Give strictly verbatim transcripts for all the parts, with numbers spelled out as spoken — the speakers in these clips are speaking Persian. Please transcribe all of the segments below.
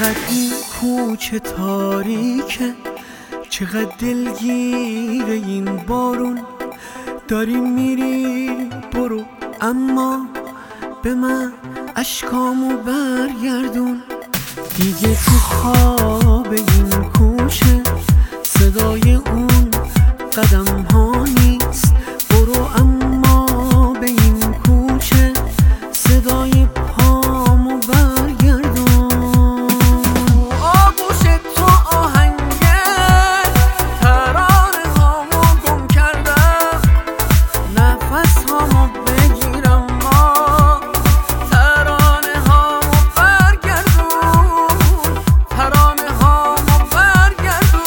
چقدر این کوچه تاریکه، چقدر دلگیره این بارون. داری میری برو، اما به من اشکامو برگردون. دیگه تو خواب این کوچه صدای اون قدم ها نیست. برو اما به این کوچه صدای پامو برگردون. آغوش تو آهنگه ترانه هامو گم کردم، نفس هامو بگیرم ما ترانه هامو برگردون، ترانه هامو برگردون.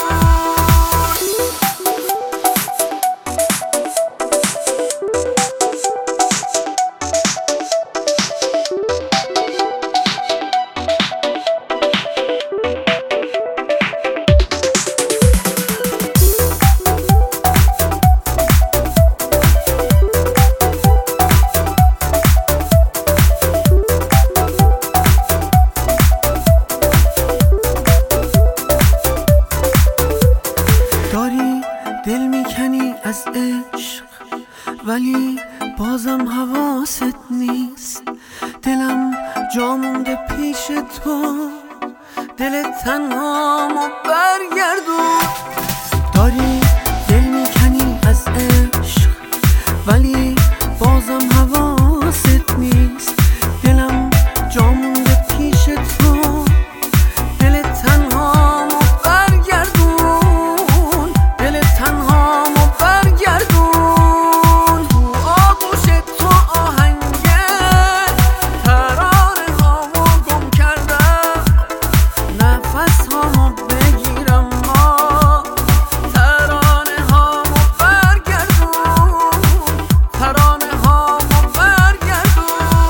دل میکنی از عشق ولی بازم حواست نیست. دلم جا مونده پیش تو، دل تنهامو برگردون. داری دل میکنی از عشق ولی بازم حواست نیست. دلم جا مونده پیش تو، دل تنهامو برگردون، دل تنهامو برگردون. تو آغوش تو آهنگه ترانه هامو گم کردم، نفس هامو بگیرم ما ترانه هامو برگردون، ترانه هامو برگردون.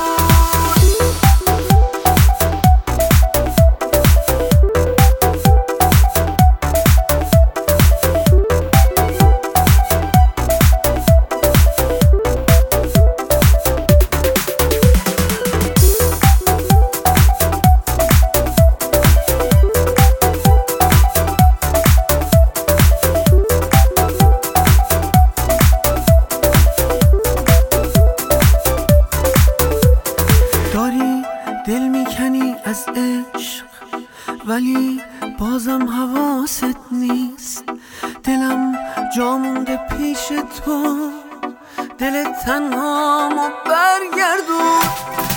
داری دل میکنی از عشق ولی بازم حواست نیست. دلم جا مونده پیش تو، دل تنهامو برگردون.